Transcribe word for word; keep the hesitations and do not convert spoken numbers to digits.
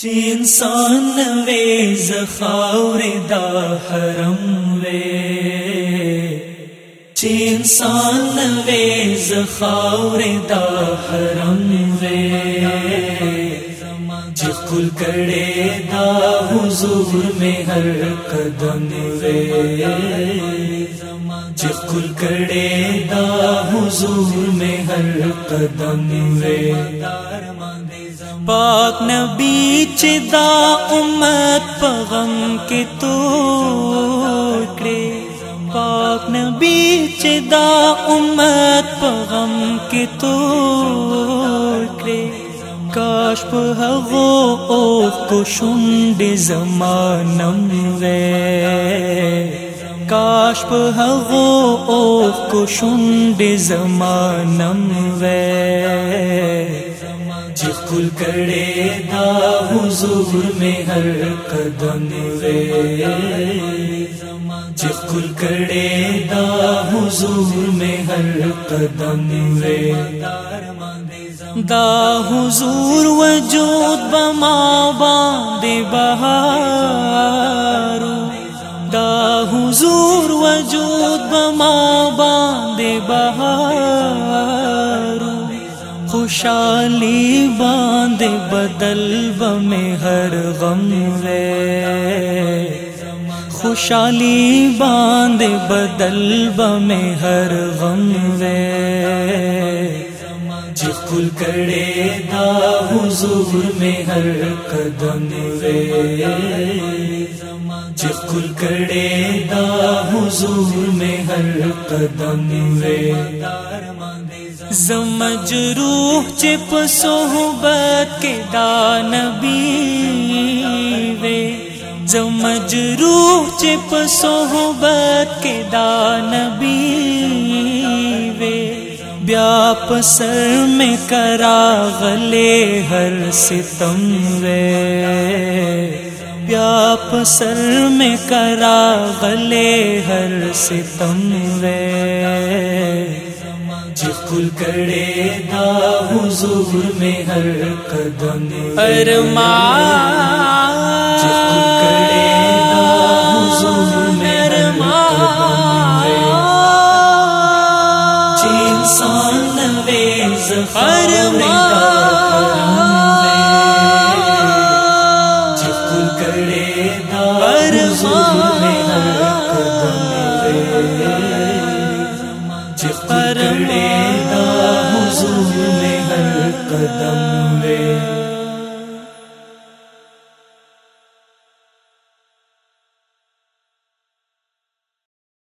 چې انسان وې زخاورې دا حرم وې چې انسان وې زخاورې دا حرم وې چې خل کړه دا حضور میں ہر قدم وې چې خل کړه دا حضور میں ہر قدم وې پاک نبی چې دا امت په غم کې توړ کړې پاک نبی چې دا امت په غم کې توړ کړې کاش په هغو اوښکو شونډې زما نم وې کاش په هغو اوښکو شونډې زما نم وې چې خل کړه دا حضور میں ہر قدم وې چې خل کړه دا حضور میں ہر قدم وې دا حضور وجود بما باندې بهارو دا حضور وجود بما باندې بهارو خوشالی باندے بدل بمیں ہر غم وے خوشالی باندے بدل بمیں ہر غم وے چې خل کړه دا حضور میں ہر قدم وے چې خل کړه دا حضور میں ہر قدم وے زمجروح چې په صحبت کې دا نبی وې زمجروح چې په صحبت کې دا نبی وې بیا په سر میں کرا غلے ہر ستم وې بیا په سر میں کرا غلے ہر ستم وې چې خل کړه دا حضور میں ہر قدم ارمان چې خل کړه دا حضور میں ہر قدم چې انسان وې زخاورې دا چې خل کړه دا حضور میں ہر قدم چې خل کړه دا حضور میں ہر قدم